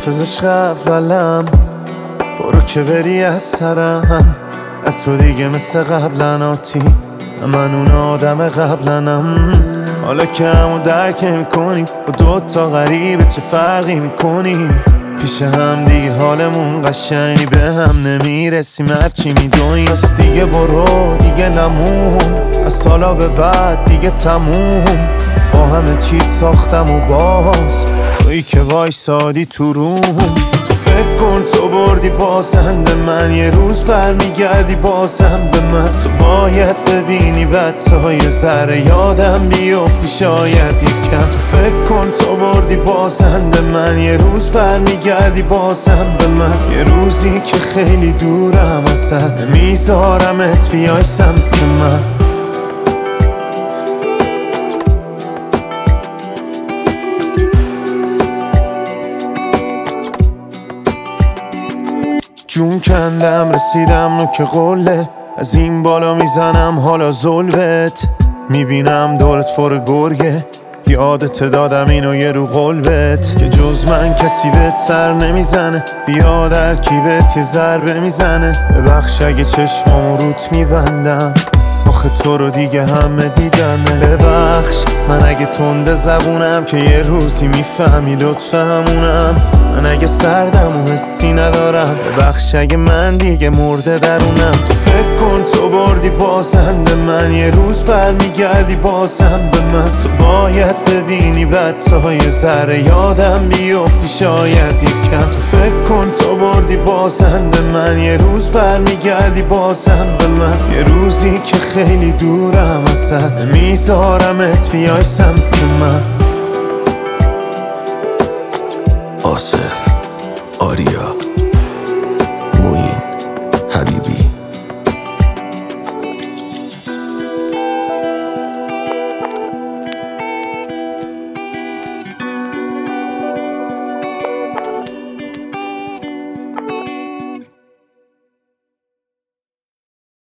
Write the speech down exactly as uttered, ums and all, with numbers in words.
حافظش اولم، برو که بری از سرم. نه تو دیگه مثل قبلن آتی، من اون آدم قبلنم. حالا که همو درک میکنیم، با دوتا غریبه چه فرقی میکنیم؟ پیش هم دیگه حالمون قشنگی به هم نمیرسیم، هرچی میدونیم. پس دیگه برو دیگه نمون، از سالا به بعد دیگه تموم. با همه چیت ساختم و باز تویی که وایسادی تو روم. تو فکر کن تو بردی بازنده من، یه روز برمیگردی بازم به من. تو باید ببینی بعد تا یه ذره یادم بیفتی شاید یکم. تو فکر کن تو بردی بازنده من، یه روز برمیگردی بازم به من. یه روزی که خیلی دورم ازت، میذارمت بیای سمت من. جون کندم رسیدم نوک قله، از این بالا میزنم حالا ظلمت. میبینم دورت پر گرگه، یادت دادم اینو یه رو قلبت، که جز من کسی بهت سر نمیزنه. بیا در کیبت یه ضربه میزنه، ببخش اگه چشمامو روت میبندم، آخه تو رو دیگه همه دیدنه. ببخش من اگه تنده زبونم، که یه روزی میفهمی لطف همونم. من اگه سردم و حسی ندارم، ببخش اگه من دیگه مرده درونم. تو فکر کن تو بردی بازنده من، یه روز برمیگردی بازم به من. تو باید ببینی بعد تا یه ذره یادم بیفتی شاید یکم. تو فکر کن تو بردی بازنده من، یه روز برمیگردی بازم به من. یه روزی که خیلی دورم ازت، میذارمت بیای سمت من. آصف آریا